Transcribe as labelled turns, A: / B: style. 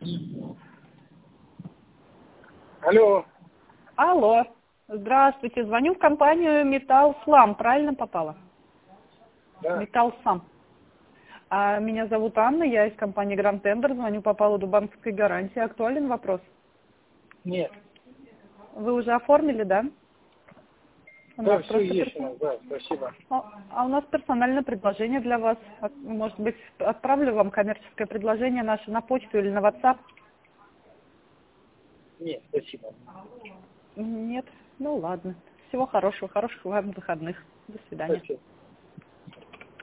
A: Алло.
B: Алло. Здравствуйте. Звоню в компанию Металл Слам. Правильно попала?
A: Да.
B: Металл Сам. Меня зовут Анна, я из компании Grand Tender. Звоню по поводу банковской гарантии. Актуален вопрос?
A: Нет.
B: Вы уже оформили, да?
A: Да, все есть у нас, да, спасибо.
B: У нас персональное предложение для вас. Может быть, отправлю вам коммерческое предложение наше на почту или на WhatsApp?
A: Нет, спасибо.
B: Нет? Ну ладно. Всего хорошего. Хороших вам выходных. До свидания.
A: Спасибо.